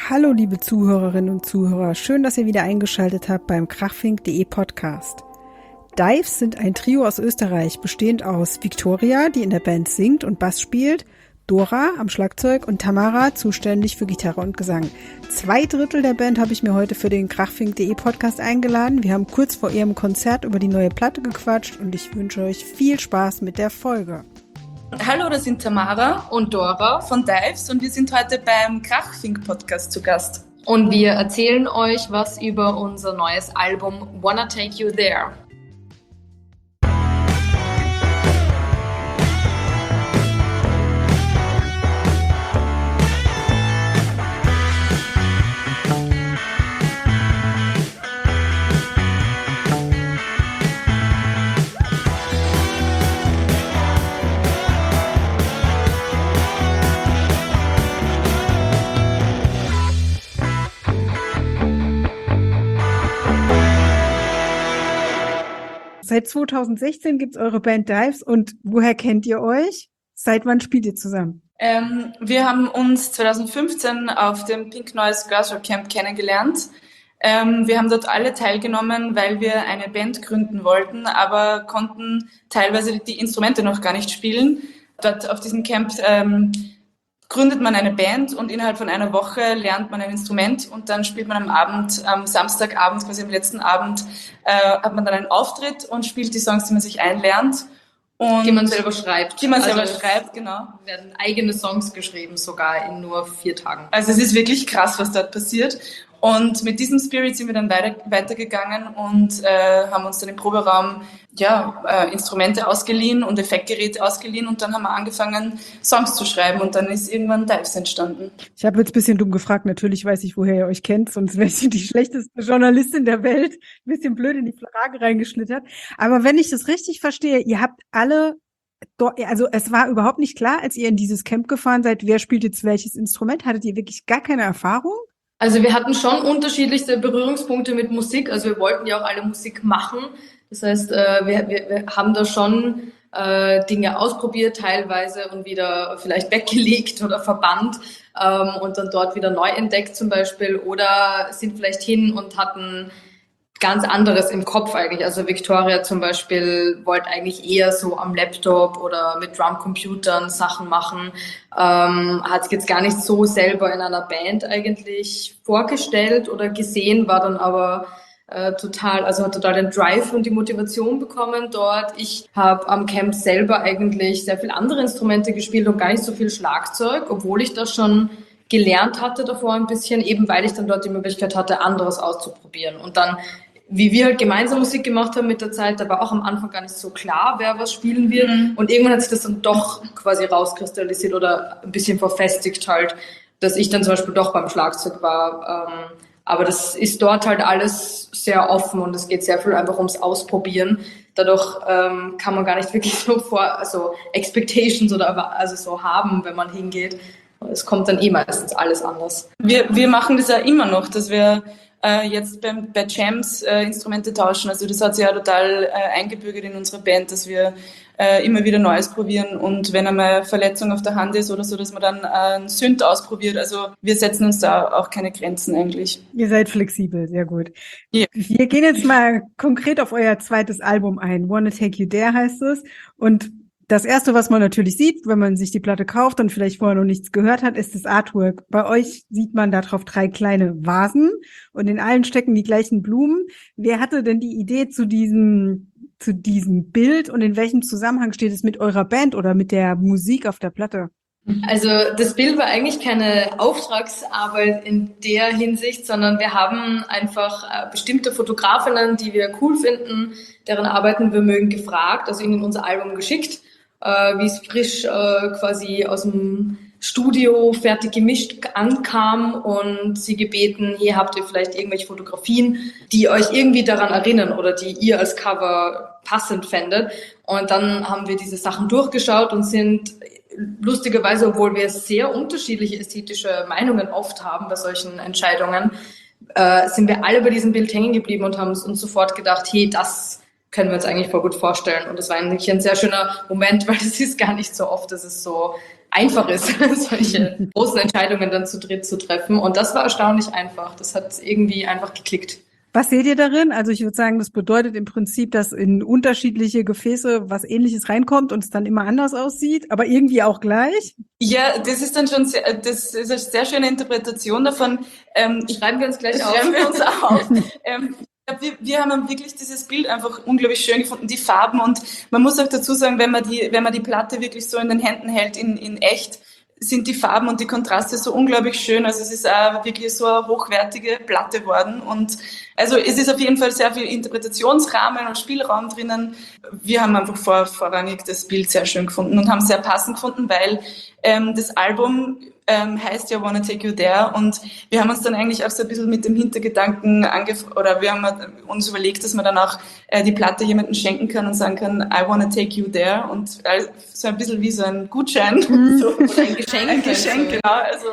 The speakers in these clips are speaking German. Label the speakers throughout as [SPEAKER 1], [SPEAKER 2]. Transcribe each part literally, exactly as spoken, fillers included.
[SPEAKER 1] Hallo liebe Zuhörerinnen und Zuhörer, schön, dass ihr wieder eingeschaltet habt beim krachfink punkt de Podcast. Dives sind ein Trio aus Österreich, bestehend aus Victoria, die in der Band singt und Bass spielt, Dora am Schlagzeug und Tamara, zuständig für Gitarre und Gesang. Zwei Drittel der Band habe ich mir heute für den krachfink punkt de Podcast eingeladen. Wir haben kurz vor ihrem Konzert über die neue Platte gequatscht und ich wünsche euch viel Spaß mit der Folge.
[SPEAKER 2] Hallo, das sind Tamara und Dora von Dives und wir sind heute beim krachfink Podcast zu Gast.
[SPEAKER 3] Und wir erzählen euch was über unser neues Album Wanna Take You There.
[SPEAKER 1] Seit zweitausendsechzehn gibt's eure Band Dives und woher kennt ihr euch? Seit wann spielt ihr zusammen?
[SPEAKER 2] Ähm, wir haben uns zweitausendfünfzehn auf dem Pink Noise Girls Rock Camp kennengelernt. Ähm, wir haben dort alle teilgenommen, weil wir eine Band gründen wollten, aber konnten teilweise die Instrumente noch gar nicht spielen. Dort auf diesem Camp ähm, gründet man eine Band und innerhalb von einer Woche lernt man ein Instrument und dann spielt man am Abend, am Samstagabend, quasi am letzten Abend, äh, hat man dann einen Auftritt und spielt die Songs, die man sich einlernt. Und
[SPEAKER 3] die man selber schreibt.
[SPEAKER 2] Die man selber
[SPEAKER 3] also
[SPEAKER 2] schreibt, genau.
[SPEAKER 3] Werden eigene Songs geschrieben, sogar in nur vier Tagen.
[SPEAKER 2] Also es ist wirklich krass, was dort passiert. Und mit diesem Spirit sind wir dann weiter, weitergegangen und äh, haben uns dann im Proberaum ja, äh, Instrumente ausgeliehen und Effektgeräte ausgeliehen und dann haben wir angefangen, Songs zu schreiben und dann ist irgendwann Dives entstanden.
[SPEAKER 1] Ich habe jetzt ein bisschen dumm gefragt, natürlich weiß ich, woher ihr euch kennt, sonst wäre ich die schlechteste Journalistin der Welt. Ein bisschen blöd in die Frage reingeschlittert. Aber wenn ich das richtig verstehe, ihr habt alle, also es war überhaupt nicht klar, als ihr in dieses Camp gefahren seid, wer spielt jetzt welches Instrument? Hattet ihr wirklich gar keine Erfahrung?
[SPEAKER 3] Also wir hatten schon unterschiedlichste Berührungspunkte mit Musik. Also wir wollten ja auch alle Musik machen. Das heißt, äh, wir, wir, wir haben da schon äh, Dinge ausprobiert teilweise und wieder vielleicht weggelegt oder verbannt ähm, und dann dort wieder neu entdeckt zum Beispiel oder sind vielleicht hin und hatten ganz anderes im Kopf eigentlich. Also Victoria zum Beispiel wollte eigentlich eher so am Laptop oder mit Drumcomputern Sachen machen, ähm, hat sich jetzt gar nicht so selber in einer Band eigentlich vorgestellt oder gesehen, war dann aber äh, total, also hat total den Drive und die Motivation bekommen dort. Ich habe am Camp selber eigentlich sehr viel andere Instrumente gespielt und gar nicht so viel Schlagzeug, obwohl ich das schon gelernt hatte davor ein bisschen, eben weil ich dann dort die Möglichkeit hatte, anderes auszuprobieren. Und dann wie wir halt gemeinsam Musik gemacht haben mit der Zeit, da war auch am Anfang gar nicht so klar, wer was spielen wird. Mhm. Und irgendwann hat sich das dann doch quasi rauskristallisiert oder ein bisschen verfestigt halt, dass ich dann zum Beispiel doch beim Schlagzeug war. Ähm, aber das ist dort halt alles sehr offen und es geht sehr viel einfach ums Ausprobieren. Dadurch ähm, kann man gar nicht wirklich so vor, also Expectations oder also so haben, wenn man hingeht. Es kommt dann eh meistens alles anders.
[SPEAKER 2] Wir, wir machen das ja immer noch, dass wir äh, jetzt beim, bei Jams äh, Instrumente tauschen. Also das hat sich ja total äh, eingebürgert in unserer Band, dass wir äh, immer wieder Neues probieren und wenn einmal Verletzung auf der Hand ist oder so, dass man dann äh, einen Synth ausprobiert. Also wir setzen uns da auch keine Grenzen eigentlich.
[SPEAKER 1] Ihr seid flexibel, sehr gut. Ja. Wir gehen jetzt mal konkret auf euer zweites Album ein. Wanna Take You There heißt es und das erste, was man natürlich sieht, wenn man sich die Platte kauft und vielleicht vorher noch nichts gehört hat, ist das Artwork. Bei euch sieht man da drauf drei kleine Vasen und in allen stecken die gleichen Blumen. Wer hatte denn die Idee zu diesem, zu diesem Bild und in welchem Zusammenhang steht es mit eurer Band oder mit der Musik auf der Platte?
[SPEAKER 3] Also das Bild war eigentlich keine Auftragsarbeit in der Hinsicht, sondern wir haben einfach äh, bestimmte Fotografinnen, die wir cool finden, deren Arbeiten wir mögen, gefragt, also ihnen unser Album geschickt, äh, wie es frisch äh, quasi aus dem Studio fertig gemischt ankam und sie gebeten, hier habt ihr vielleicht irgendwelche Fotografien, die euch irgendwie daran erinnern oder die ihr als Cover passend fändet. Und dann haben wir diese Sachen durchgeschaut und sind lustigerweise, obwohl wir sehr unterschiedliche ästhetische Meinungen oft haben bei solchen Entscheidungen, äh, sind wir alle bei diesem Bild hängen geblieben und haben uns sofort gedacht, hey, das können wir uns eigentlich voll gut vorstellen. Und das war eigentlich ein sehr schöner Moment, weil es ist gar nicht so oft, dass es so einfach ist, solche großen Entscheidungen dann zu dritt zu treffen. Und das war erstaunlich einfach. Das hat irgendwie einfach geklickt.
[SPEAKER 1] Was seht ihr darin? Also ich würde sagen, das bedeutet im Prinzip, dass in unterschiedliche Gefäße was Ähnliches reinkommt und es dann immer anders aussieht, aber irgendwie auch gleich.
[SPEAKER 2] Ja, das ist dann schon sehr, das ist eine sehr schöne Interpretation davon. Ähm,
[SPEAKER 3] schreiben wir uns gleich auf.
[SPEAKER 2] Schreiben wir uns auf. ähm, wir, wir haben wirklich dieses Bild einfach unglaublich schön gefunden, die Farben, und man muss auch dazu sagen, wenn man die, wenn man die Platte wirklich so in den Händen hält, in, in echt, sind die Farben und die Kontraste so unglaublich schön. Also es ist auch wirklich so eine hochwertige Platte geworden. Und also es ist auf jeden Fall sehr viel Interpretationsrahmen und Spielraum drinnen. Wir haben einfach vor, vorrangig das Bild sehr schön gefunden und haben es sehr passend gefunden, weil ähm, das Album ähm, heißt ja Wanna Take You There, und wir haben uns dann eigentlich auch so ein bisschen mit dem Hintergedanken angef- oder wir haben uns überlegt, dass man dann auch äh, die Platte jemandem schenken kann und sagen kann, I wanna take you there, und äh, so ein bisschen wie so ein Gutschein.
[SPEAKER 1] Mhm.
[SPEAKER 2] So.
[SPEAKER 3] Oder ein Geschenk.
[SPEAKER 2] Ein Geschenk, genau. Also,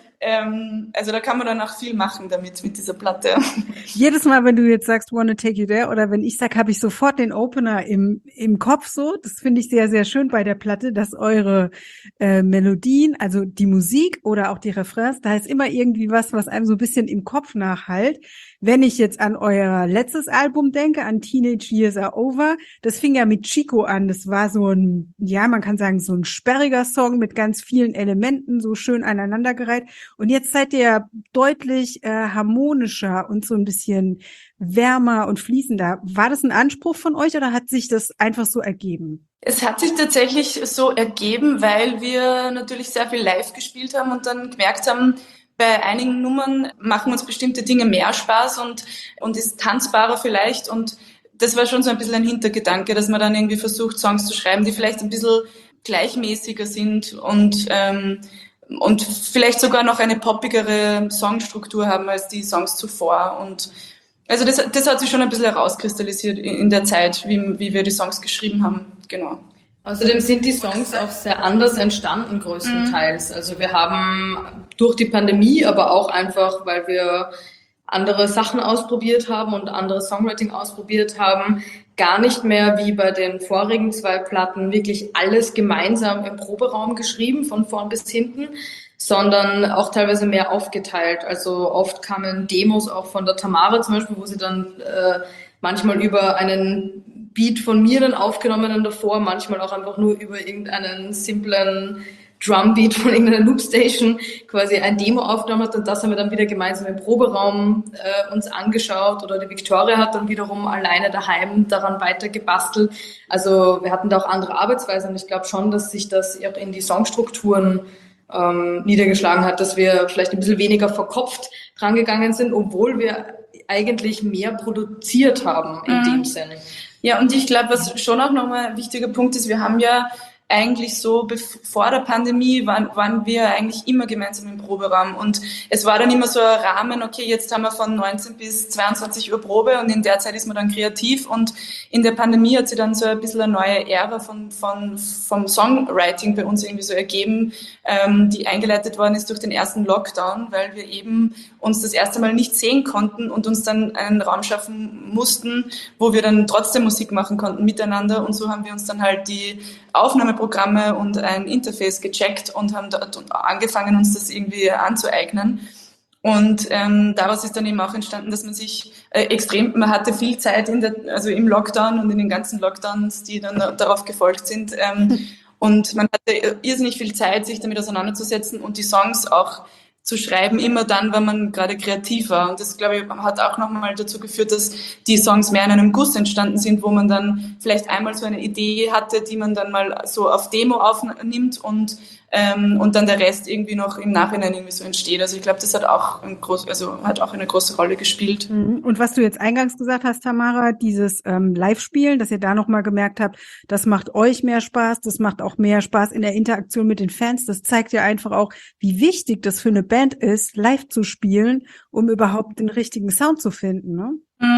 [SPEAKER 2] ähm, also da kann man dann auch viel machen damit, mit dieser Platte.
[SPEAKER 1] Jedes Mal, wenn du jetzt sagst, Wanna Take You There, oder wenn ich sag, habe ich sofort den Opener im im Kopf so. Das finde ich sehr, sehr schön bei der Platte, dass eure äh, Melodien, also die Musik oder auch die Refrains, da ist immer irgendwie was, was einem so ein bisschen im Kopf nachhallt. Wenn ich jetzt an euer letztes Album denke, an Teenage Years Are Over, das fing ja mit Chico an. Das war so ein, ja, man kann sagen, so ein sperriger Song mit ganz vielen Elementen, so schön aneinandergereiht. Und jetzt seid ihr ja deutlich äh, harmonischer und so ein bisschen wärmer und fließender. War das ein Anspruch von euch oder hat sich das einfach so ergeben?
[SPEAKER 2] Es hat sich tatsächlich so ergeben, weil wir natürlich sehr viel live gespielt haben und dann gemerkt haben, bei einigen Nummern machen uns bestimmte Dinge mehr Spaß und, und ist tanzbarer vielleicht. Und das war schon so ein bisschen ein Hintergedanke, dass man dann irgendwie versucht, Songs zu schreiben, die vielleicht ein bisschen gleichmäßiger sind und, ähm, und vielleicht sogar noch eine poppigere Songstruktur haben als die Songs zuvor. Und also das, das hat sich schon ein bisschen herauskristallisiert in der Zeit, wie, wie wir die Songs geschrieben haben. Genau.
[SPEAKER 3] Außerdem sind die Songs auch sehr anders entstanden größtenteils. Also wir haben durch die Pandemie, aber auch einfach, weil wir andere Sachen ausprobiert haben und andere Songwriting ausprobiert haben, gar nicht mehr wie bei den vorigen zwei Platten wirklich alles gemeinsam im Proberaum geschrieben, von vorn bis hinten, sondern auch teilweise mehr aufgeteilt. Also oft kamen Demos auch von der Tamara zum Beispiel, wo sie dann äh, manchmal über einen Beat von mir dann aufgenommen dann davor, manchmal auch einfach nur über irgendeinen simplen Drumbeat von irgendeiner Loopstation quasi ein Demo aufgenommen hat, und das haben wir dann wieder gemeinsam im Proberaum äh, uns angeschaut, oder die Victoria hat dann wiederum alleine daheim daran weiter gebastelt. Also wir hatten da auch andere Arbeitsweisen, und ich glaube schon, dass sich das auch in die Songstrukturen ähm, niedergeschlagen hat, dass wir vielleicht ein bisschen weniger verkopft drangegangen sind, obwohl wir eigentlich mehr produziert haben in mhm. dem Sinne.
[SPEAKER 2] Ja, und ich glaube, was schon auch nochmal ein wichtiger Punkt ist, wir haben ja eigentlich so, vor der Pandemie waren, waren wir eigentlich immer gemeinsam im Proberaum, und es war dann immer so ein Rahmen, okay, jetzt haben wir von neunzehn bis zweiundzwanzig Uhr Probe, und in der Zeit ist man dann kreativ, und in der Pandemie hat sich dann so ein bisschen eine neue Ära von, von, vom Songwriting bei uns irgendwie so ergeben, ähm, die eingeleitet worden ist durch den ersten Lockdown, weil wir eben uns das erste Mal nicht sehen konnten und uns dann einen Raum schaffen mussten, wo wir dann trotzdem Musik machen konnten miteinander, und so haben wir uns dann halt die Aufnahmeprogramme und ein Interface gecheckt und haben dort angefangen, uns das irgendwie anzueignen. Und ähm, daraus ist dann eben auch entstanden, dass man sich äh, extrem, man hatte viel Zeit in der, also im Lockdown und in den ganzen Lockdowns, die dann darauf gefolgt sind. Ähm, und man hatte irrsinnig viel Zeit, sich damit auseinanderzusetzen und die Songs auch zu schreiben, immer dann, wenn man gerade kreativ war. Und das, glaube ich, hat auch nochmal dazu geführt, dass die Songs mehr in einem Guss entstanden sind, wo man dann vielleicht einmal so eine Idee hatte, die man dann mal so auf Demo aufnimmt und ähm, und dann der Rest irgendwie noch im Nachhinein irgendwie so entsteht. Also ich glaube, das hat auch ein groß, also hat auch eine große Rolle gespielt.
[SPEAKER 1] Und was du jetzt eingangs gesagt hast, Tamara, dieses ähm, Live-Spielen, dass ihr da nochmal gemerkt habt, das macht euch mehr Spaß, das macht auch mehr Spaß in der Interaktion mit den Fans. Das zeigt ja einfach auch, wie wichtig das für eine Band ist, live zu spielen, um überhaupt den richtigen Sound zu finden, ne?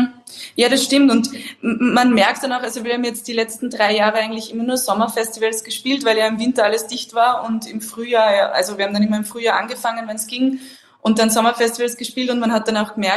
[SPEAKER 2] Ja, das stimmt, und man merkt dann auch, also wir haben jetzt die letzten drei Jahre eigentlich immer nur Sommerfestivals gespielt, weil ja im Winter alles dicht war, und im Frühjahr, also wir haben dann immer im Frühjahr angefangen, wenn es ging, und dann Sommerfestivals gespielt, und man hat dann auch gemerkt,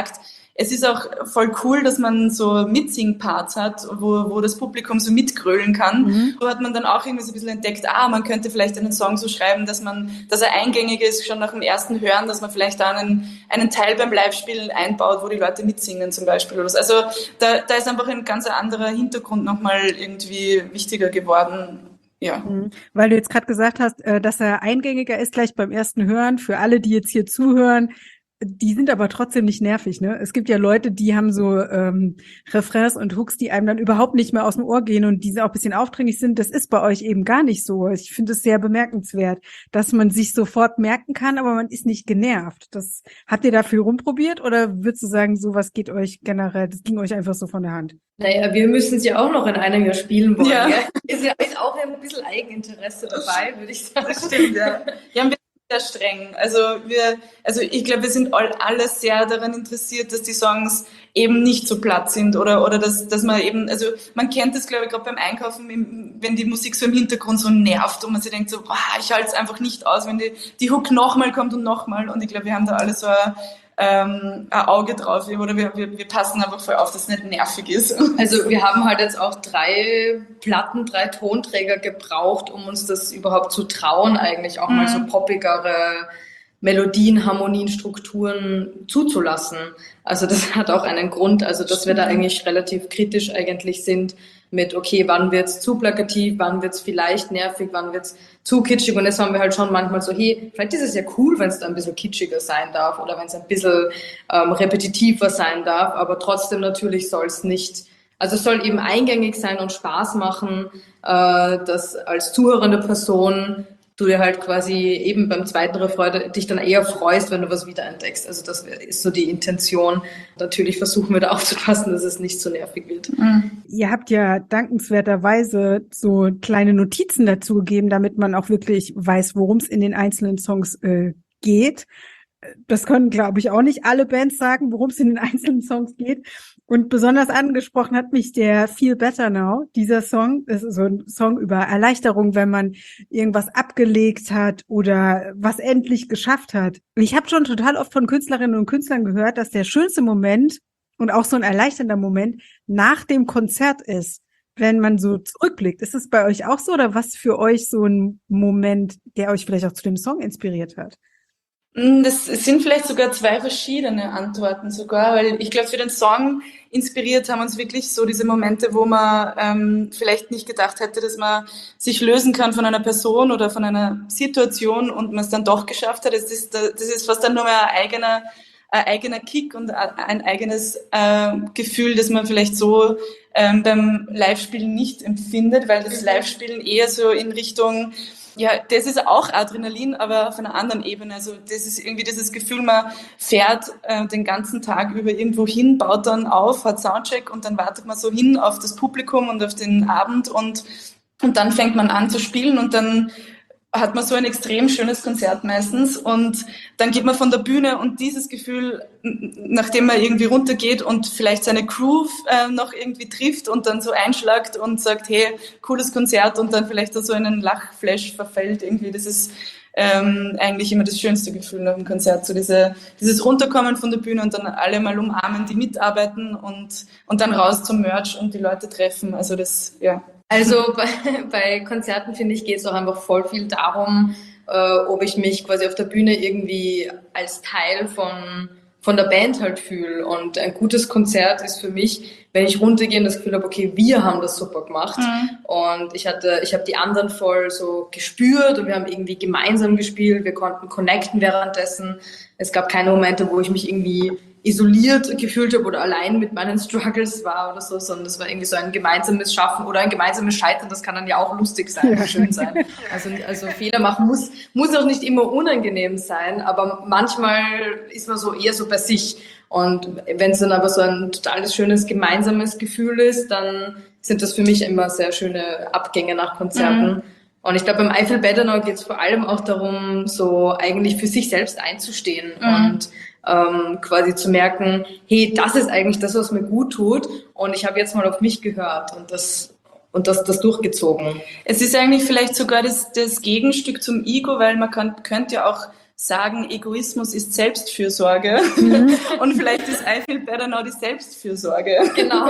[SPEAKER 2] es ist auch voll cool, dass man so Mitsing-Parts hat, wo, wo das Publikum so mitgrölen kann. Mhm. So hat man dann auch irgendwie so ein bisschen entdeckt, ah, man könnte vielleicht einen Song so schreiben, dass man, dass er eingängig ist, schon nach dem ersten Hören, dass man vielleicht da einen, einen Teil beim Live-Spielen einbaut, wo die Leute mitsingen zum Beispiel oder so. Also da, da ist einfach ein ganz anderer Hintergrund nochmal irgendwie wichtiger geworden. Ja.
[SPEAKER 1] Weil du jetzt gerade gesagt hast, dass er eingängiger ist gleich beim ersten Hören. Für alle, die jetzt hier zuhören, die sind aber trotzdem nicht nervig, ne? Es gibt ja Leute, die haben so ähm, Refrains und Hooks, die einem dann überhaupt nicht mehr aus dem Ohr gehen und die auch ein bisschen aufdringlich sind. Das ist bei euch eben gar nicht so. Ich finde es sehr bemerkenswert, dass man sich sofort merken kann, aber man ist nicht genervt. Das habt ihr dafür rumprobiert oder würdest du sagen, sowas geht euch generell, das ging euch einfach so von der Hand?
[SPEAKER 3] Naja, wir müssen es ja auch noch in einem Jahr spielen wollen.
[SPEAKER 2] Ja.
[SPEAKER 3] Ja? Ist ja ist auch ein bisschen Eigeninteresse dabei, würde ich sagen.
[SPEAKER 2] Das stimmt, ja. Ja, wir sehr streng. Also wir, also ich glaube, wir sind all, alle sehr daran interessiert, dass die Songs eben nicht so platt sind oder oder dass dass man eben, also man kennt das, glaube ich, gerade beim Einkaufen, wenn die Musik so im Hintergrund so nervt und man sich denkt so, boah, ich halte es einfach nicht aus, wenn die die Hook nochmal kommt und nochmal. Und ich glaube, wir haben da alle so ein, ähm, ein Auge drauf oder wir, wir wir passen einfach voll auf, dass es nicht nervig ist.
[SPEAKER 3] Also wir haben halt jetzt auch drei Platten, drei Tonträger gebraucht, um uns das überhaupt zu trauen, eigentlich auch mhm. mal so poppigere Melodien, Harmonien, Strukturen zuzulassen. Also das hat auch einen Grund, also dass wir da eigentlich relativ kritisch eigentlich sind mit, okay, wann wird's zu plakativ, wann wird's vielleicht nervig, wann wird's zu kitschig, und das haben wir halt schon manchmal so, hey, vielleicht ist es ja cool, wenn es da ein bisschen kitschiger sein darf oder wenn es ein bisschen ähm, repetitiver sein darf, aber trotzdem natürlich soll es nicht, also es soll eben eingängig sein und Spaß machen, äh, dass als zuhörende Person du dir halt quasi eben beim zweiten Refrain dich dann eher freust, wenn du was wiederentdeckst. Also das ist so die Intention. Natürlich versuchen wir da aufzupassen, dass es nicht so nervig wird.
[SPEAKER 1] Mhm. Ihr habt ja dankenswerterweise so kleine Notizen dazu gegeben, damit man auch wirklich weiß, worum es in den einzelnen Songs äh, geht. Das können, glaube ich, auch nicht alle Bands sagen, worum es in den einzelnen Songs geht. Und besonders angesprochen hat mich der Feel Better Now, dieser Song. Das ist so ein Song über Erleichterung, wenn man irgendwas abgelegt hat oder was endlich geschafft hat. Ich habe schon total oft von Künstlerinnen und Künstlern gehört, dass der schönste Moment und auch so ein erleichternder Moment nach dem Konzert ist, wenn man so zurückblickt. Ist es bei euch auch so oder was für euch so ein Moment, der euch vielleicht auch zu dem Song inspiriert hat?
[SPEAKER 2] Das sind vielleicht sogar zwei verschiedene Antworten sogar, weil ich glaube, für den Song inspiriert haben uns wirklich so diese Momente, wo man ähm, vielleicht nicht gedacht hätte, dass man sich lösen kann von einer Person oder von einer Situation und man es dann doch geschafft hat. Das ist, das ist fast dann nur mehr ein eigener, ein eigener Kick und ein eigenes äh, Gefühl, das man vielleicht so ähm, beim Live-Spielen nicht empfindet, weil das Live-Spielen eher so in Richtung, ja, das ist auch Adrenalin, aber auf einer anderen Ebene. Also das ist irgendwie dieses Gefühl, man fährt äh, den ganzen Tag über irgendwo hin, baut dann auf, hat Soundcheck und dann wartet man so hin auf das Publikum und auf den Abend und und dann fängt man an zu spielen und dann hat man so ein extrem schönes Konzert meistens und dann geht man von der Bühne und dieses Gefühl, nachdem man irgendwie runtergeht und vielleicht seine Crew äh, noch irgendwie trifft und dann so einschlagt und sagt, hey, cooles Konzert und dann vielleicht so in einen Lachflash verfällt irgendwie, das ist ähm, eigentlich immer das schönste Gefühl nach dem Konzert, so diese, dieses Runterkommen von der Bühne und dann alle mal umarmen, die mitarbeiten und, und dann raus zum Merch und die Leute treffen, also das, ja.
[SPEAKER 3] Also bei, bei Konzerten, finde ich, geht es auch einfach voll viel darum, äh, ob ich mich quasi auf der Bühne irgendwie als Teil von, von der Band halt fühle. Und ein gutes Konzert ist für mich, wenn ich runtergehe und das Gefühl habe, okay, wir haben das super gemacht. Mhm. Und ich hatte, ich habe die anderen voll so gespürt und wir haben irgendwie gemeinsam gespielt, wir konnten connecten währenddessen. Es gab keine Momente, wo ich mich irgendwie isoliert gefühlt habe oder allein mit meinen Struggles war oder so, sondern das war irgendwie so ein gemeinsames Schaffen oder ein gemeinsames Scheitern, das kann dann ja auch lustig sein, ja. Schön sein. Also, also Fehler machen muss, muss auch nicht immer unangenehm sein, aber manchmal ist man so eher so bei sich. Und wenn es dann aber so ein totales schönes gemeinsames Gefühl ist, dann sind das für mich immer sehr schöne Abgänge nach Konzerten. Mhm. Und ich glaube, beim I Feel Better Now geht es vor allem auch darum, so eigentlich für sich selbst einzustehen mhm. und ähm, quasi zu merken, hey, das ist eigentlich das, was mir gut tut und ich habe jetzt mal auf mich gehört und das und das, das durchgezogen.
[SPEAKER 2] Es ist eigentlich vielleicht sogar das, das Gegenstück zum Ego, weil man kann, könnte ja auch sagen, Egoismus ist Selbstfürsorge. Mhm. Und vielleicht ist I Feel Better Now die Selbstfürsorge.
[SPEAKER 3] Genau.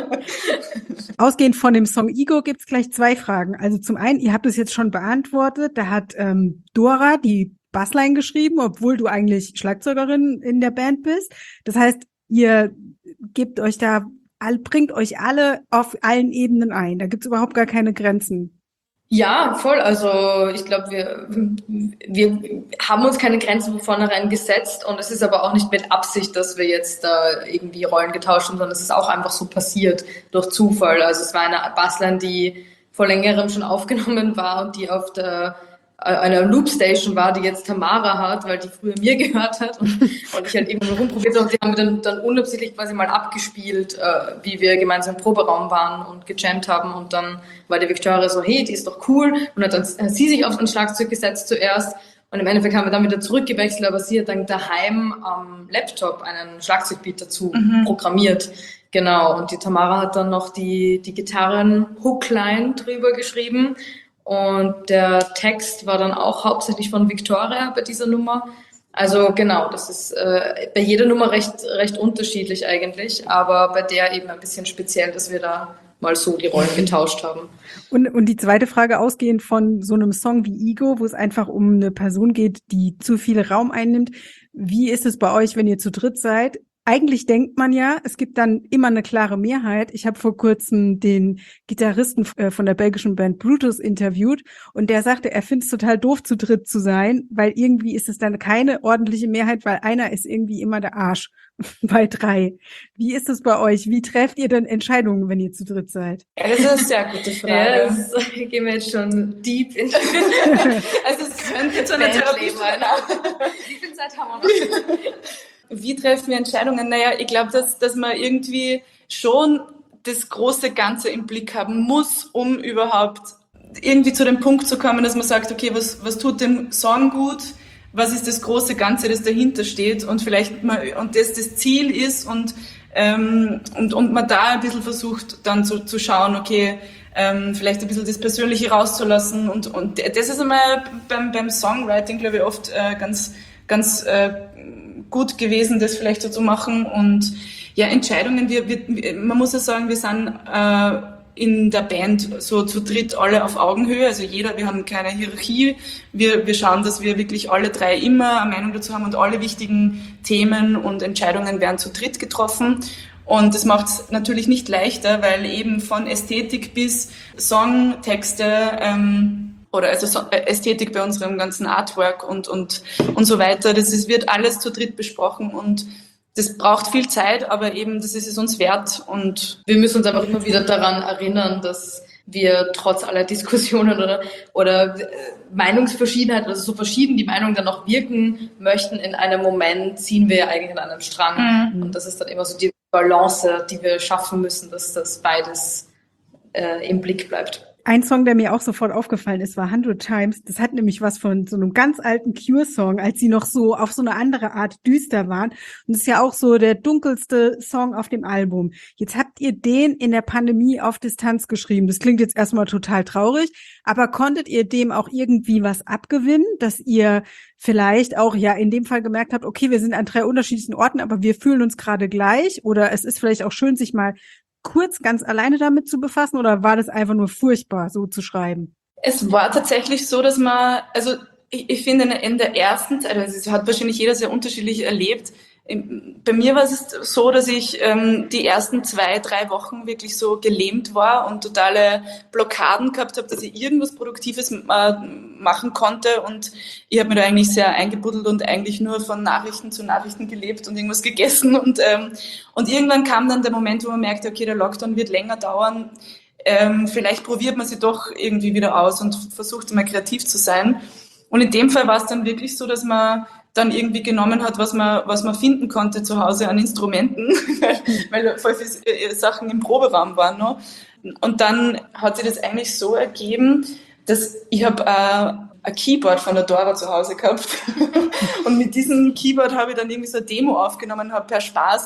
[SPEAKER 1] Ausgehend von dem Song Ego gibt's gleich zwei Fragen. Also zum einen, ihr habt es jetzt schon beantwortet, da hat ähm, Dora die Bassline geschrieben, obwohl du eigentlich Schlagzeugerin in der Band bist. Das heißt, ihr gebt euch da, bringt euch alle auf allen Ebenen ein. Da gibt's überhaupt gar keine Grenzen.
[SPEAKER 3] Ja, voll. Also ich glaube, wir, wir haben uns keine Grenzen von vornherein gesetzt und es ist aber auch nicht mit Absicht, dass wir jetzt da irgendwie Rollen getauscht haben, sondern es ist auch einfach so passiert durch Zufall. Also es war eine Bassline, die vor längerem schon aufgenommen war und die auf der einer Loopstation war, die jetzt Tamara hat, weil die früher mir gehört hat und, und ich halt eben nur rumprobiert habe und sie haben mir dann, dann unabsichtlich quasi mal abgespielt, äh, wie wir gemeinsam im Proberaum waren und gejammt haben und dann war die Victoria so, hey, die ist doch cool und hat dann hat sie sich auf ein Schlagzeug gesetzt zuerst und im Endeffekt haben wir dann wieder zurückgewechselt, aber sie hat dann daheim am Laptop einen Schlagzeugbeat dazu mhm. programmiert. Genau, und die Tamara hat dann noch die, die Gitarren-Hookline drüber geschrieben. Und der Text war dann auch hauptsächlich von Victoria bei dieser Nummer. Also genau, das ist äh, bei jeder Nummer recht, recht unterschiedlich eigentlich, aber bei der eben ein bisschen speziell, dass wir da mal so die Rollen getauscht haben.
[SPEAKER 1] Und, und die zweite Frage, ausgehend von so einem Song wie Ego, wo es einfach um eine Person geht, die zu viel Raum einnimmt. Wie ist es bei euch, wenn ihr zu dritt seid? Eigentlich denkt man ja, es gibt dann immer eine klare Mehrheit. Ich habe vor kurzem den Gitarristen von der belgischen Band Brutus interviewt und der sagte, er findet es total doof, zu dritt zu sein, weil irgendwie ist es dann keine ordentliche Mehrheit, weil einer ist irgendwie immer der Arsch bei drei. Wie ist es bei euch? Wie trefft ihr denn Entscheidungen, wenn ihr zu dritt seid?
[SPEAKER 2] Ja, das ist eine sehr gute Frage.
[SPEAKER 3] Ja, das gehen wir jetzt schon deep in. Also
[SPEAKER 2] es könnte zu einer Therapie sein.
[SPEAKER 3] Wie viel Zeit haben wir noch?
[SPEAKER 2] Wie treffen wir Entscheidungen? Naja, ich glaube, dass, dass man irgendwie schon das große Ganze im Blick haben muss, um überhaupt irgendwie zu dem Punkt zu kommen, dass man sagt, okay, was, was tut dem Song gut? Was ist das große Ganze, das dahinter steht? Und vielleicht mal, und das das Ziel ist und, ähm, und, und man da ein bisschen versucht, dann zu, zu schauen, okay, ähm, vielleicht ein bisschen das Persönliche rauszulassen und, und das ist einmal beim, beim Songwriting, glaube ich, oft äh, ganz, ganz, äh, gut gewesen, das vielleicht so zu machen und ja, Entscheidungen, wir, wir, man muss ja sagen, wir sind äh, in der Band so zu dritt alle auf Augenhöhe, also jeder, wir haben keine Hierarchie, wir, wir schauen, dass wir wirklich alle drei immer eine Meinung dazu haben und alle wichtigen Themen und Entscheidungen werden zu dritt getroffen und das macht es natürlich nicht leichter, weil eben von Ästhetik bis Songtexte ähm, oder also so Ästhetik bei unserem ganzen Artwork und und und so weiter. Das ist, wird alles zu dritt besprochen und das braucht viel Zeit, aber eben das ist es uns wert und
[SPEAKER 3] wir müssen uns einfach immer wieder daran erinnern, dass wir trotz aller Diskussionen oder oder Meinungsverschiedenheit, also so verschieden die Meinungen dann auch wirken möchten, in einem Moment ziehen wir ja eigentlich an einem Strang mhm. und das ist dann immer so die Balance, die wir schaffen müssen, dass das beides äh, im Blick bleibt.
[SPEAKER 1] Ein Song, der mir auch sofort aufgefallen ist, war Hundred Times. Das hat nämlich was von so einem ganz alten Cure-Song, als sie noch so auf so eine andere Art düster waren. Und das ist ja auch so der dunkelste Song auf dem Album. Jetzt habt ihr den in der Pandemie auf Distanz geschrieben. Das klingt jetzt erstmal total traurig, aber konntet ihr dem auch irgendwie was abgewinnen, dass ihr vielleicht auch ja in dem Fall gemerkt habt, okay, wir sind an drei unterschiedlichen Orten, aber wir fühlen uns gerade gleich, oder es ist vielleicht auch schön, sich mal kurz ganz alleine damit zu befassen, oder war das einfach nur furchtbar, so zu schreiben?
[SPEAKER 2] Es war tatsächlich so, dass man, also ich, ich finde in der ersten Zeit, also es hat wahrscheinlich jeder sehr unterschiedlich erlebt. Bei mir war es so, dass ich ähm, die ersten zwei, drei Wochen wirklich so gelähmt war und totale Blockaden gehabt habe, dass ich irgendwas Produktives äh, machen konnte, und ich habe mir da eigentlich sehr eingebuddelt und eigentlich nur von Nachrichten zu Nachrichten gelebt und irgendwas gegessen und ähm, und irgendwann kam dann der Moment, wo man merkte, okay, der Lockdown wird länger dauern, ähm, vielleicht probiert man sie doch irgendwie wieder aus und versucht mal kreativ zu sein, und in dem Fall war es dann wirklich so, dass man dann irgendwie genommen hat, was man, was man finden konnte zu Hause an Instrumenten, weil voll viele Sachen im Proberaum waren noch. Und dann hat sich das eigentlich so ergeben, dass ich habe äh, ein Keyboard von der Dora zu Hause gehabt und mit diesem Keyboard habe ich dann irgendwie so eine Demo aufgenommen, habe per Spaß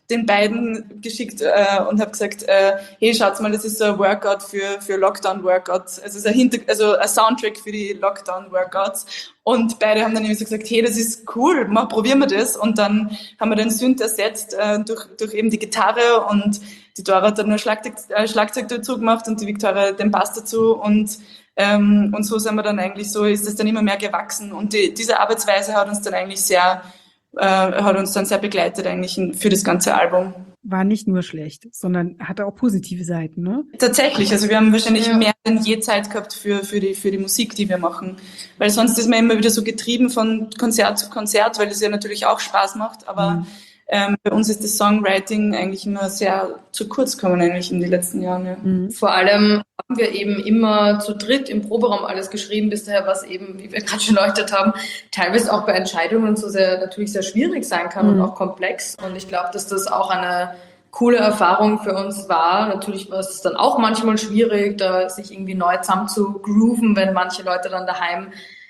[SPEAKER 2] den beiden geschickt äh, und habe gesagt, äh, hey, schaut mal, das ist so ein Workout für für Lockdown-Workouts, also, ein Hinter also ein Soundtrack für die Lockdown-Workouts. Und beide haben dann irgendwie so gesagt, hey, das ist cool, mal probieren wir das. Und dann haben wir den Synth ersetzt äh, durch durch eben die Gitarre, und die Dora hat dann nur Schlagzeug, äh, Schlagzeug dazu gemacht und die Victoria den Bass dazu, und ähm, und so sind wir dann eigentlich so, ist es dann immer mehr gewachsen, und die, diese Arbeitsweise hat uns dann eigentlich sehr äh, hat uns dann sehr begleitet eigentlich in, für das ganze Album.
[SPEAKER 1] War nicht nur schlecht, sondern hatte auch positive Seiten, ne?
[SPEAKER 2] Tatsächlich, also wir haben wahrscheinlich
[SPEAKER 3] Ja.
[SPEAKER 2] mehr denn je Zeit gehabt für für die für die Musik, die wir machen, weil sonst ist man immer wieder so getrieben von Konzert zu Konzert, weil es ja natürlich auch Spaß macht, aber mhm. ähm, bei uns ist das Songwriting eigentlich immer sehr zu kurz gekommen eigentlich in den letzten Jahren. Ja.
[SPEAKER 3] Mhm. Vor allem haben wir eben immer zu dritt im Proberaum alles geschrieben, bis daher, was eben, wie wir gerade schon erläutert haben, teilweise auch bei Entscheidungen so sehr, natürlich sehr schwierig sein kann, mhm. und auch komplex. Und ich glaube, dass das auch eine coole Erfahrung für uns war. Natürlich war es dann auch manchmal schwierig, da sich irgendwie neu zusammen zu grooven, wenn manche Leute dann daheim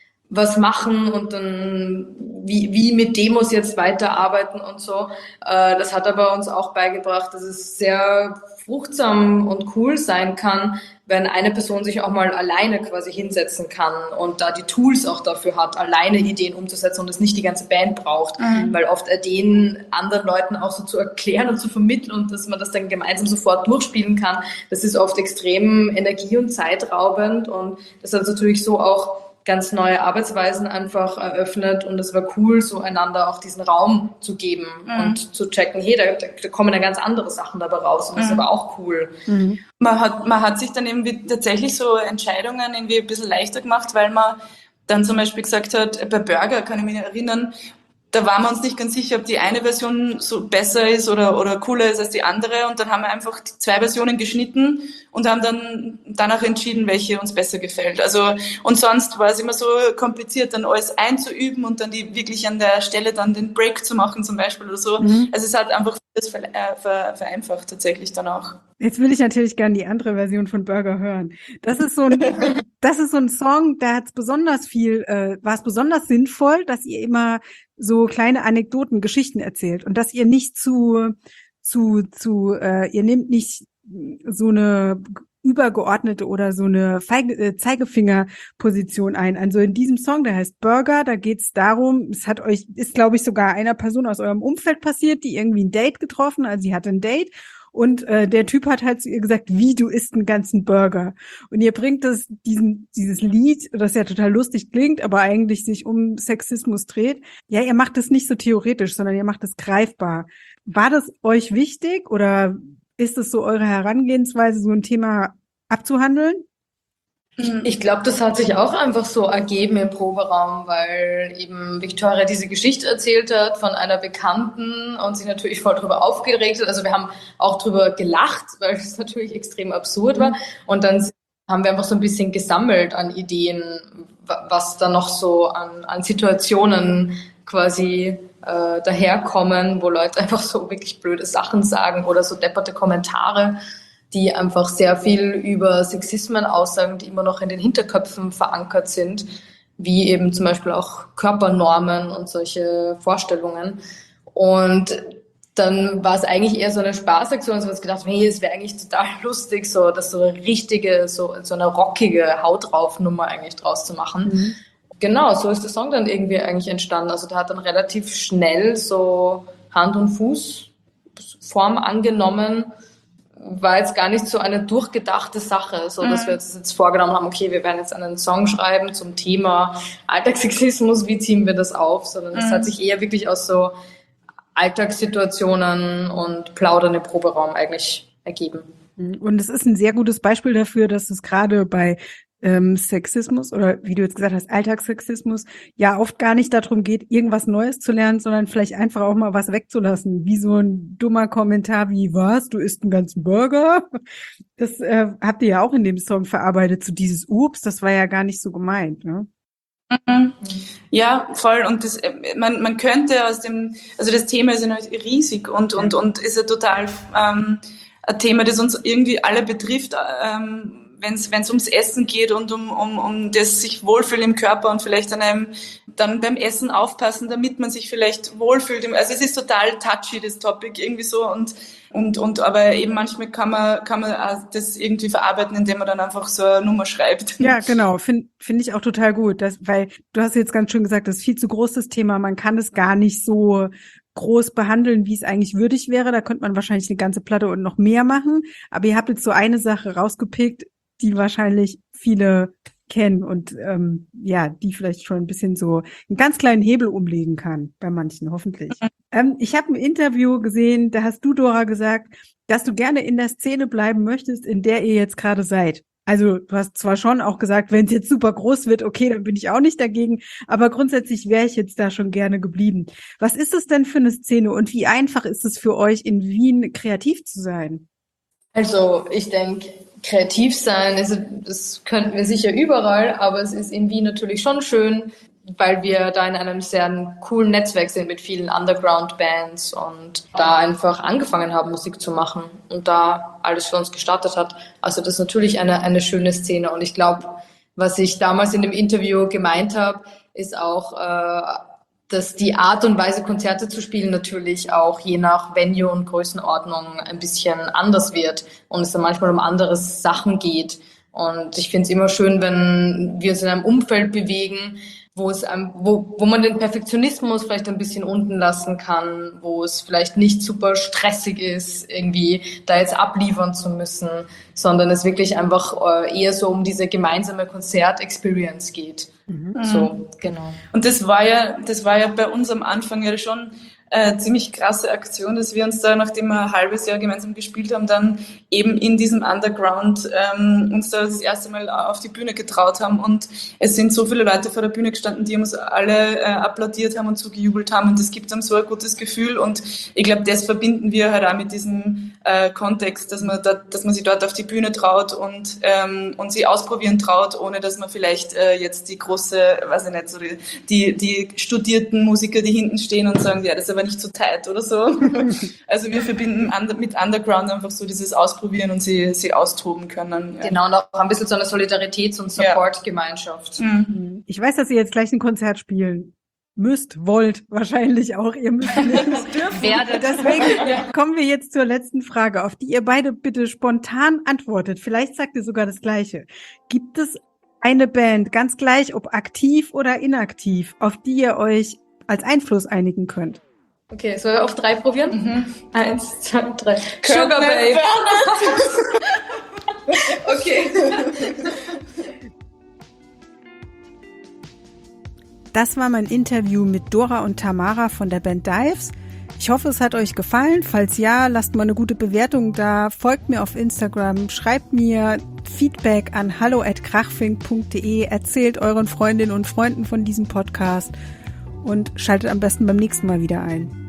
[SPEAKER 3] was machen und dann wie, wie mit Demos jetzt weiterarbeiten und so. Äh, das hat aber uns auch beigebracht, dass es sehr fruchtsam und cool sein kann, wenn eine Person sich auch mal alleine quasi hinsetzen kann und da die Tools auch dafür hat, alleine Ideen umzusetzen und es nicht die ganze Band braucht, mhm. weil oft Ideen anderen Leuten auch so zu erklären und zu vermitteln und dass man das dann gemeinsam sofort durchspielen kann, das ist oft extrem energie- und zeitraubend, und das hat natürlich so auch ganz neue Arbeitsweisen einfach eröffnet, und es war cool, so einander auch diesen Raum zu geben, mhm. und zu checken, hey, da, da kommen ja ganz andere Sachen dabei raus, und das mhm. ist aber auch cool.
[SPEAKER 2] Mhm. Man hat, man hat sich dann irgendwie tatsächlich so Entscheidungen irgendwie ein bisschen leichter gemacht, weil man dann zum Beispiel gesagt hat, bei Burger kann ich mich erinnern, da waren wir uns nicht ganz sicher, ob die eine Version so besser ist oder, oder cooler ist als die andere, und dann haben wir einfach die zwei Versionen geschnitten und haben dann danach entschieden, welche uns besser gefällt. Also, und sonst war es immer so kompliziert, dann alles einzuüben und dann die wirklich an der Stelle dann den Break zu machen zum Beispiel oder so. Mhm. Also es hat einfach das vereinfacht tatsächlich dann auch.
[SPEAKER 1] Jetzt will ich natürlich gerne die andere Version von Burger hören. Das ist so ein, das ist so ein Song, da hat es besonders viel, äh, war es besonders sinnvoll, dass ihr immer so kleine Anekdoten, Geschichten erzählt und dass ihr nicht zu, zu, zu, äh, ihr nehmt nicht so eine übergeordnete oder so eine Feige, äh, Zeigefingerposition ein. Also in diesem Song, der heißt Burger, da geht es darum, es hat euch, ist glaube ich sogar einer Person aus eurem Umfeld passiert, die irgendwie ein Date getroffen, also sie hatte ein Date. Und äh, der Typ hat halt zu ihr gesagt, wie, du isst einen ganzen Burger. Und ihr bringt das, diesen, dieses Lied, das ja total lustig klingt, aber eigentlich sich um Sexismus dreht. Ja, ihr macht es nicht so theoretisch, sondern ihr macht es greifbar. War das euch wichtig oder ist es so eure Herangehensweise, so ein Thema abzuhandeln?
[SPEAKER 3] Ich, ich glaube, das hat sich auch einfach so ergeben im Proberaum, weil eben Victoria diese Geschichte erzählt hat von einer Bekannten und sich natürlich voll drüber aufgeregt hat. Also wir haben auch drüber gelacht, weil es natürlich extrem absurd war. Und dann haben wir einfach so ein bisschen gesammelt an Ideen, was da noch so an, an Situationen quasi äh, daherkommen, wo Leute einfach so wirklich blöde Sachen sagen oder so depperte Kommentare, die einfach sehr viel über Sexismen aussagen, die immer noch in den Hinterköpfen verankert sind, wie eben zum Beispiel auch Körpernormen und solche Vorstellungen. Und dann war es eigentlich eher so eine Spaßaktion, dass wir uns gedacht haben, hey, es wäre eigentlich total lustig, so das so eine richtige, so, so eine rockige Haut drauf Nummer eigentlich draus zu machen. Mhm. Genau, so ist der Song dann irgendwie eigentlich entstanden. Also der hat dann relativ schnell so Hand- und Fußform angenommen. War jetzt gar nicht so eine durchgedachte Sache, so dass wir uns jetzt vorgenommen haben, okay, wir werden jetzt einen Song schreiben zum Thema Alltagssexismus, wie ziehen wir das auf, sondern es mhm. hat sich eher wirklich aus so Alltagssituationen und Plaudern im Proberaum eigentlich ergeben.
[SPEAKER 1] Und es ist ein sehr gutes Beispiel dafür, dass es gerade bei ähm, Sexismus oder wie du jetzt gesagt hast, Alltagssexismus, ja oft gar nicht darum geht, irgendwas Neues zu lernen, sondern vielleicht einfach auch mal was wegzulassen, wie so ein dummer Kommentar wie, was, du isst einen ganzen Burger? Das äh, habt ihr ja auch in dem Song verarbeitet, so dieses Ups, das war ja gar nicht so gemeint, ne?
[SPEAKER 2] Mhm. Ja, voll. Und das, man, man könnte aus dem, also das Thema ist ja noch riesig und, und, und ist ja total ähm, ein Thema, das uns irgendwie alle betrifft, ähm, wenn es wenn es ums Essen geht und um um um das sich wohlfühlen im Körper und vielleicht an einem dann beim Essen aufpassen, damit man sich vielleicht wohlfühlt. Also es ist total touchy, das Topic irgendwie so und und und aber eben manchmal kann man kann man auch das irgendwie verarbeiten, indem man dann einfach so eine Nummer schreibt.
[SPEAKER 1] Ja, genau, finde finde ich auch total gut, das, weil du hast jetzt ganz schön gesagt, das ist viel zu groß das Thema, man kann es gar nicht so groß behandeln, wie es eigentlich würdig wäre. Da könnte man wahrscheinlich eine ganze Platte und noch mehr machen. Aber ihr habt jetzt so eine Sache rausgepickt, die wahrscheinlich viele kennen und ähm, ja, die vielleicht schon ein bisschen so einen ganz kleinen Hebel umlegen kann, bei manchen hoffentlich. Mhm. Ähm, ich habe ein Interview gesehen, da hast du, Dora, gesagt, dass du gerne in der Szene bleiben möchtest, in der ihr jetzt gerade seid. Also du hast zwar schon auch gesagt, wenn es jetzt super groß wird, okay, dann bin ich auch nicht dagegen, aber grundsätzlich wäre ich jetzt da schon gerne geblieben. Was ist es denn für eine Szene und wie einfach ist es für euch, in Wien kreativ zu sein?
[SPEAKER 3] Also ich denke, kreativ sein, also das könnten wir sicher überall, aber es ist in Wien natürlich schon schön, weil wir da in einem sehr coolen Netzwerk sind mit vielen Underground-Bands und da einfach angefangen haben, Musik zu machen und da alles für uns gestartet hat. Also das ist natürlich eine, eine schöne Szene und ich glaube, was ich damals in dem Interview gemeint habe, ist auch, äh, dass die Art und Weise, Konzerte zu spielen, natürlich auch je nach Venue und Größenordnung ein bisschen anders wird und es dann manchmal um andere Sachen geht. Und ich finde es immer schön, wenn wir uns in einem Umfeld bewegen, wo es, wo, wo man den Perfektionismus vielleicht ein bisschen unten lassen kann, wo es vielleicht nicht super stressig ist, irgendwie da jetzt abliefern zu müssen, sondern es wirklich einfach eher so um diese gemeinsame Konzert-Experience geht. Mhm. So, genau.
[SPEAKER 2] Und das war ja, das war ja bei uns am Anfang ja schon äh, ziemlich krasse Aktion, dass wir uns da, nachdem wir ein halbes Jahr gemeinsam gespielt haben, dann eben in diesem Underground ähm, uns da das erste Mal auf die Bühne getraut haben und es sind so viele Leute vor der Bühne gestanden, die uns alle äh, applaudiert haben und zugejubelt haben und das gibt uns so ein gutes Gefühl und ich glaube, das verbinden wir halt auch mit diesem äh, Kontext, dass man da, dass man sich dort auf die Bühne traut und ähm, und sie ausprobieren traut, ohne dass man vielleicht äh, jetzt die große, weiß ich nicht, so die, die die studierten Musiker, die hinten stehen und sagen, ja, das ist aber nicht so tight oder so. Also wir verbinden mit Underground einfach so dieses Ausprobieren und sie, sie austoben können.
[SPEAKER 3] Ja. Genau, und auch ein bisschen so eine Solidaritäts- und Support-Gemeinschaft.
[SPEAKER 1] Ja. Mhm. Ich weiß, dass ihr jetzt gleich ein Konzert spielen müsst, wollt, wahrscheinlich auch. Ihr müsst nicht werdet. Deswegen kommen wir jetzt zur letzten Frage, auf die ihr beide bitte spontan antwortet. Vielleicht sagt ihr sogar das Gleiche. Gibt es eine Band, ganz gleich, ob aktiv oder inaktiv, auf die ihr euch als Einfluss einigen könnt?
[SPEAKER 3] Okay, sollen wir auf drei probieren?
[SPEAKER 2] Mhm.
[SPEAKER 3] Eins, zwei, drei.
[SPEAKER 2] Sugar Babe.
[SPEAKER 3] Okay.
[SPEAKER 1] Das war mein Interview mit Dora und Tamara von der Band Dives. Ich hoffe, es hat euch gefallen. Falls ja, lasst mal eine gute Bewertung da, folgt mir auf Instagram, schreibt mir Feedback an hallo at krachfink punkt de, erzählt euren Freundinnen und Freunden von diesem Podcast und schaltet am besten beim nächsten Mal wieder ein.